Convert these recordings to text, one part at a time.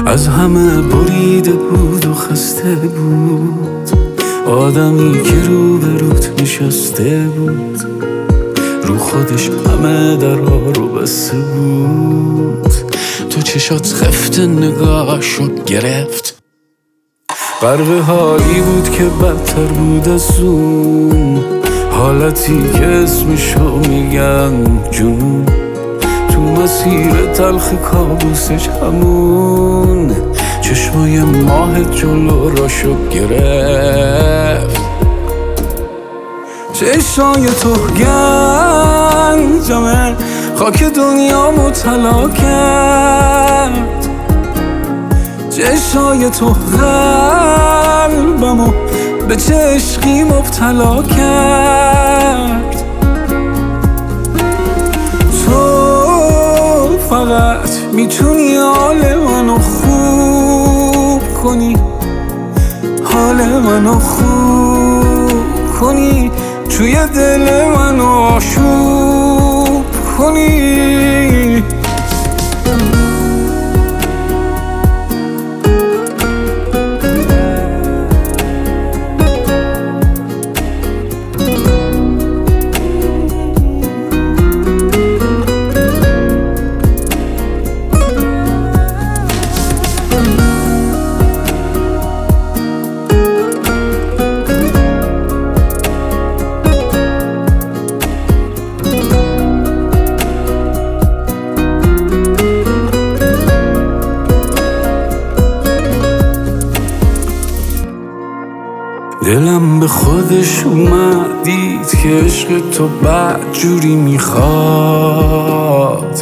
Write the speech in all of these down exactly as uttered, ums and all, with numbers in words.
از همه بریده بود و خسته بود، آدمی که رو به روت نشسته بود، رو خودش همه درها رو بسته بود. تو چشات خفت نگاهشو گرفت، غرق حالی بود که بدتر بود از اون حالتی که اسمشو میگن جنون. تو مسیر تلخ کابوسش همون چشمای ماه جلو راشو گرفت. چشمای تو گنجمه خاک دنیا مطلع کرد، چشمای تو قلبمو به چه عشقی مبتلا کرد. تو فقط میتونی حال منو خوب کنی، حال منو خوب کنی، توی دل منو آشوب کنی. دلم به خودش اومد دید که عشق تو بد جوری میخواد.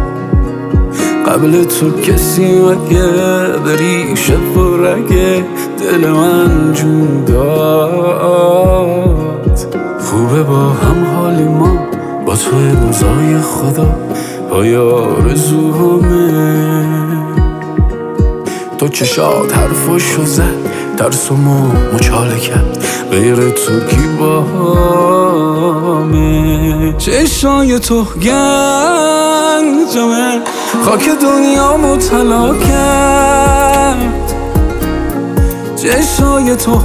قبل تو کسی مگه بری شب و رگه دل من جون داد. خوبه با هم حال ما با تو امضای خدا پای آرزوهامه. تو چشات حرفاشو زد ترسمو مچاله کرد، غیر تو کی باهامه. چشای تو گنجمه خاک دنیا مطلع کرد، چشای تو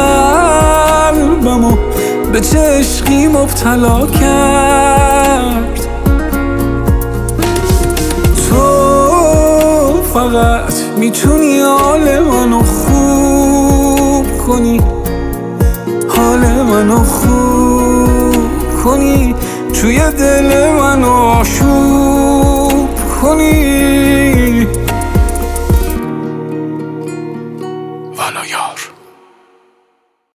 قلبمو به چه عشقی مبتلا کرد. تو فقط میتونی حال منو خوب کنی، حال منو خوب کنی، توی دل منو آشوب کنی.